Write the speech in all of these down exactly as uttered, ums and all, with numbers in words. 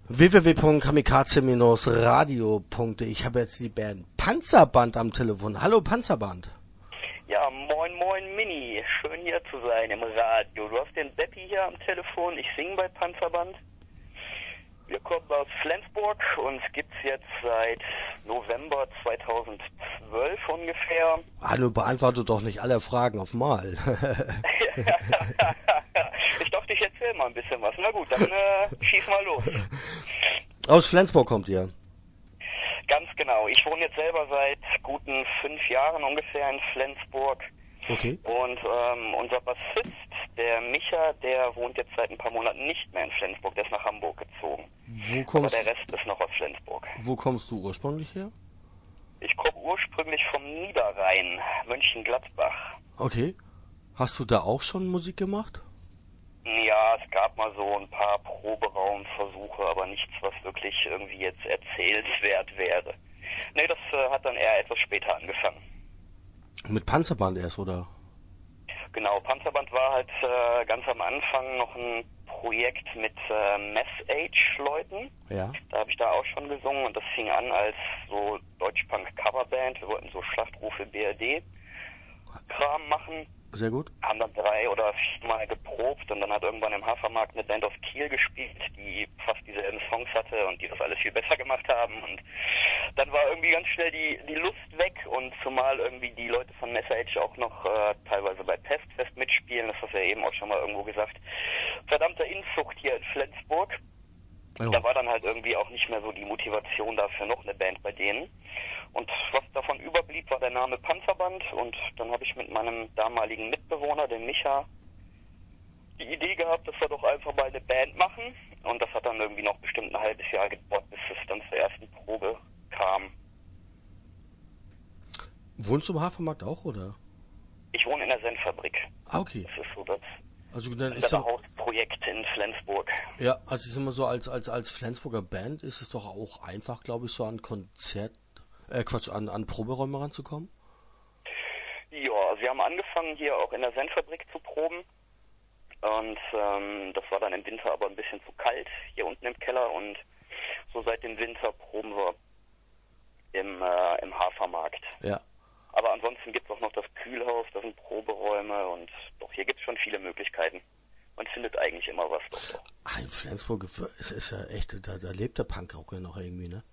w w w punkt kamikaze radio punkt de. Ich habe jetzt die Band Panzerband am Telefon. Hallo Panzerband. Ja, moin moin Mini. Schön hier zu sein im Radio. Du hast den Beppi hier am Telefon. Ich singe bei Panzerband. Wir kommen aus Flensburg. Uns gibt's jetzt seit November zweitausendzwölf ungefähr. Hallo, beantworte doch nicht alle Fragen auf Mal. Ich dachte, ich erzähle mal ein bisschen was. Na gut, dann äh, schieß mal los. Aus Flensburg kommt ihr? Ganz genau. Ich wohne jetzt selber seit guten fünf Jahren ungefähr in Flensburg. Okay. Und ähm, unser Bassist, der Micha, der wohnt jetzt seit ein paar Monaten nicht mehr in Flensburg. Der ist nach Hamburg gezogen. Wo kommst Aber der Rest ist noch aus Flensburg. Wo kommst du ursprünglich her? Ich komme ursprünglich vom Niederrhein, Mönchengladbach. Okay. Hast du da auch schon Musik gemacht? Ja, es gab mal so ein paar Proberaumversuche, aber nichts, was wirklich irgendwie jetzt erzählenswert wäre. Nee, das äh, hat dann eher etwas später angefangen. Mit Panzerband erst, oder? Genau, Panzerband war halt äh, ganz am Anfang noch ein Projekt mit äh, Mess-Age-Leuten. Ja. Da habe ich da auch schon gesungen und das fing an als so Deutschpunk-Coverband. Wir wollten so Schlachtrufe B R D-Kram machen. Sehr gut. Haben dann drei oder viermal geprobt und dann hat irgendwann im Hafermarkt eine Band aus Kiel gespielt, die fast dieselben Songs hatte und die das alles viel besser gemacht haben. Und dann war irgendwie ganz schnell die, die Lust weg und zumal irgendwie die Leute von Message auch noch äh, teilweise bei Pestfest mitspielen, das hast du ja eben auch schon mal irgendwo gesagt. Verdammter Inzucht hier in Flensburg. Jo. Da war dann halt irgendwie auch nicht mehr so die Motivation dafür noch eine Band bei denen. Und was davon überblieb, war der Name Panzerband. Und dann habe ich mit meinem damaligen Mitbewohner, dem Micha, die Idee gehabt, dass wir doch einfach mal eine Band machen. Und das hat dann irgendwie noch bestimmt ein halbes Jahr gedauert, bis es dann zur ersten Probe kam. Wohnst du im Hafermarkt auch, oder? Ich wohne in der Senfabrik. Ah, okay. Das ist so das Also dann ist ja, Hausprojekt in Flensburg. ja, also ich sag mal so, als, als, als Flensburger Band ist es doch auch einfach, glaube ich, so an Konzert, äh, Quatsch, an, an Proberäume ranzukommen? Ja, also wir haben angefangen hier auch in der Senfabrik zu proben. Und ähm, das war dann im Winter aber ein bisschen zu kalt hier unten im Keller. Und so seit dem Winter proben wir im, äh, im Hafermarkt. Ja. Aber ansonsten gibt es auch noch das Kühlhaus, da sind Proberäume und doch, hier gibt es schon viele Möglichkeiten. Man findet eigentlich immer was. Doch, doch. Ach, in Flensburg ist, ist ja echt, da, da lebt der Punkrock ja noch irgendwie, ne?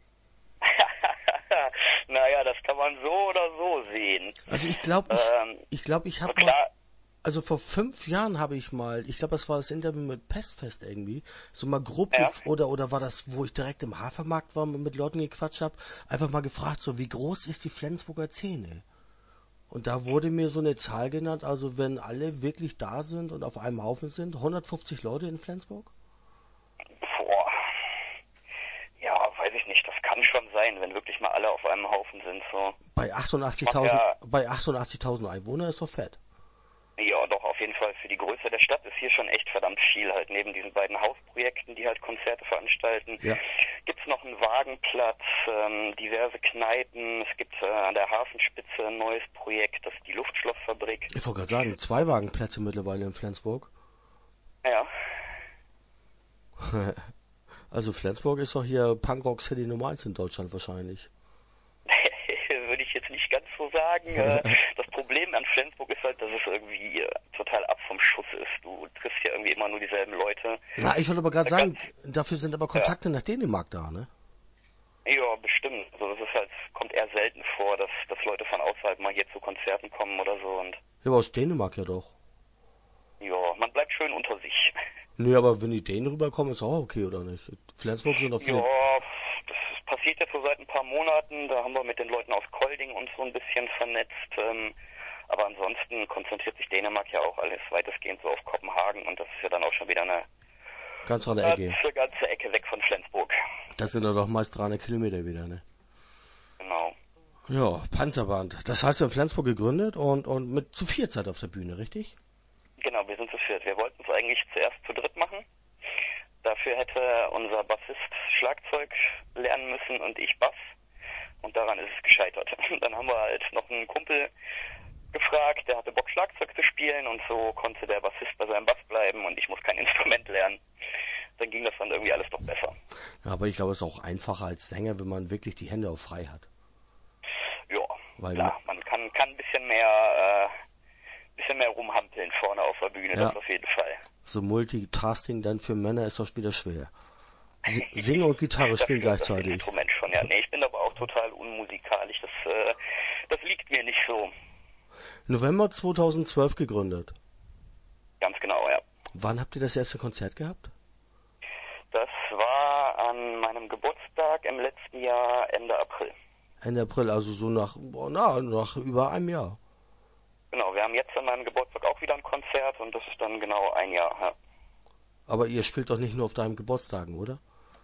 Naja, das kann man so oder so sehen. Also ich glaube, ich, Ähm, ich, glaub, ich habe mal, klar, also vor fünf Jahren habe ich mal, ich glaube, das war das Interview mit Pestfest irgendwie, so mal grob, Ja. gef- oder oder war das, wo ich direkt im Hafermarkt war und mit Leuten gequatscht habe, einfach mal gefragt, so wie groß ist die Flensburger Szene? Und da wurde mir so eine Zahl genannt, also wenn alle wirklich da sind und auf einem Haufen sind, hundertfünfzig Leute in Flensburg? boah, ja, weiß ich nicht, das kann schon sein, wenn wirklich mal alle auf einem Haufen sind, so. Bei achtundachtzigtausend, Ja. bei achtundachtzigtausend Einwohnern ist doch fett. Ja, doch, auf jeden Fall. Für die Größe der Stadt ist hier schon echt verdammt viel. Halt neben diesen beiden Hausprojekten, die halt Konzerte veranstalten, Ja. gibt's noch einen Wagenplatz, ähm, diverse Kneipen. Es gibt äh, an der Hafenspitze ein neues Projekt, das ist die Luftschlossfabrik. Ich wollte gerade sagen, zwei Wagenplätze mittlerweile in Flensburg. Ja, Also Flensburg ist doch hier Punkrock City Nummer eins in Deutschland wahrscheinlich. würde ich jetzt nicht ganz so sagen. Äh, das Problem an Flensburg ist halt, dass es irgendwie äh, total ab vom Schuss ist. Du triffst ja irgendwie immer nur dieselben Leute. Na, ich wollte aber gerade Da sagen, kannst- dafür sind aber Kontakte nach Dänemark da, ne? Ja, bestimmt. Also das ist halt, kommt eher selten vor, dass, dass Leute von außerhalb mal hier zu Konzerten kommen oder so. Und Ja, aber aus Dänemark ja doch. ja, man bleibt schön unter sich. Nö, aber wenn die Dänen rüberkommen, ist auch okay, oder nicht? Flensburg sind doch viele... Ja, das passiert jetzt so seit ein paar Monaten. Da haben wir mit den Leuten aus Kolding uns so ein bisschen vernetzt. Ähm, aber ansonsten konzentriert sich Dänemark ja auch alles weitestgehend so auf Kopenhagen. Und das ist ja dann auch schon wieder eine Ganz an der Ecke. ganze, ganze Ecke weg von Flensburg. Das sind ja doch meist dreihundert Kilometer wieder, ne? Genau. Ja, Panzerband. Das heißt in Flensburg gegründet und, und mit zu viert seid auf der Bühne, richtig? Genau, wir sind zu viert. Wir wollten es eigentlich zuerst zu dritt machen. Dafür hätte unser Bassist Schlagzeug lernen müssen und ich Bass. Und daran ist es gescheitert. Dann haben wir halt noch einen Kumpel gefragt, der hatte Bock Schlagzeug zu spielen und so konnte der Bassist bei seinem Bass bleiben und ich muss kein Instrument lernen. dann ging das dann irgendwie alles doch besser. Ja, aber ich glaube, es ist auch einfacher als Sänger, wenn man wirklich die Hände auch frei hat. Ja, Weil klar, man kann, kann ein bisschen mehr, äh, bisschen mehr rumhampeln vorne auf der Bühne, Ja. das auf jeden Fall. So Multitasking dann für Männer ist doch wieder schwer. S- Singen und Gitarre Das spielen stimmt, das gleichzeitig. Instrument schon, ja. Nee, ich bin aber auch total unmusikalisch, das, äh, das liegt mir nicht so. November zweitausendzwölf gegründet. Ganz genau, ja. Wann habt ihr das erste Konzert gehabt? Das war an meinem Geburtstag im letzten Jahr, Ende April. Ende April, also so nach, boah, na, nach über einem Jahr. Genau, wir haben jetzt an meinem Geburtstag auch wieder ein Konzert und das ist dann genau ein Jahr, ja. Aber ihr spielt doch nicht nur auf deinem Geburtstagen, oder?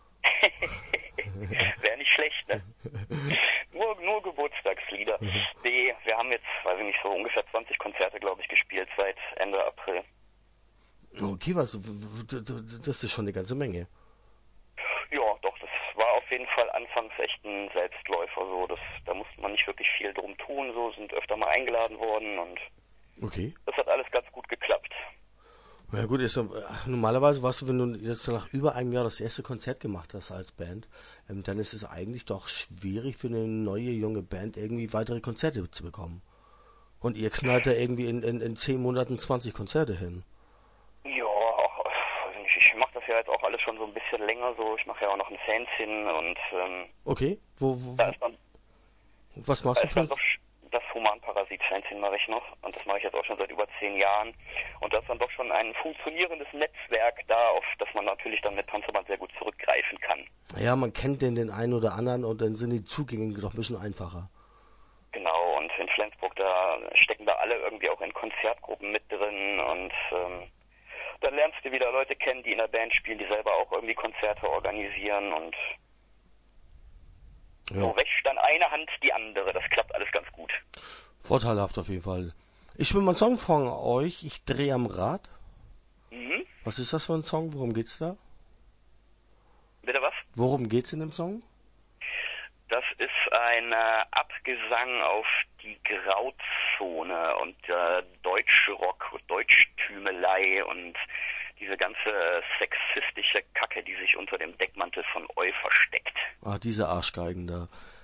Wäre nicht schlecht, ne? Nur, nur Geburtstagslieder. Nee, wir haben jetzt, weiß ich nicht, so ungefähr zwanzig Konzerte, glaube ich, gespielt seit Ende April. Okay, was, w- w- d- das ist schon eine ganze Menge. Ja, doch, das war auf jeden Fall anfangs echt ein Selbstläufer, so. Das, da musste man nicht wirklich viel drum tun, so, sind öfter mal eingeladen worden und Okay. das hat alles ganz gut geklappt. Na gut, ist, so, äh, normalerweise warst du, wenn du jetzt nach über einem Jahr das erste Konzert gemacht hast als Band, ähm, dann ist es eigentlich doch schwierig für eine neue, junge Band irgendwie weitere Konzerte zu bekommen. Und ihr knallt da irgendwie in, in, in zehn Monaten zwanzig Konzerte hin. Ja, auch, weiß ich nicht, ich mache das ja jetzt auch alles schon so ein bisschen länger so. Ich mache ja auch noch ein Fanzine und ähm, Okay, wo, wo da ist dann, was da machst du ist für dann doch sch- das Humanparasit-Fanzine mache ich noch und das mache ich jetzt auch schon seit über zehn Jahren. Und da ist dann doch schon ein funktionierendes Netzwerk da, auf das man natürlich dann mit Panzerband sehr gut zurückgreifen kann. Ja, man kennt den, den einen oder anderen und dann sind die Zugänge doch ein bisschen einfacher. Genau, und in Flensburg, da stecken da alle irgendwie auch in Konzertgruppen mit drin und ähm, dann lernst du wieder Leute kennen, die in der Band spielen, die selber auch irgendwie Konzerte organisieren und Ja, so wäscht dann eine Hand die andere. Das klappt alles ganz gut. vorteilhaft auf jeden Fall. Ich will mal einen Song von euch, ich drehe am Rad. Mhm. Was ist das für ein Song? Worum geht's da? Bitte was? Worum geht's in dem Song? Das ist ein äh, Abgesang auf die Grauzone und äh, Deutschrock, Deutschtümelei und diese ganze sexistische Kacke, die sich unter dem Deckmantel von Eu versteckt. Ah, diese Arschgeigen da.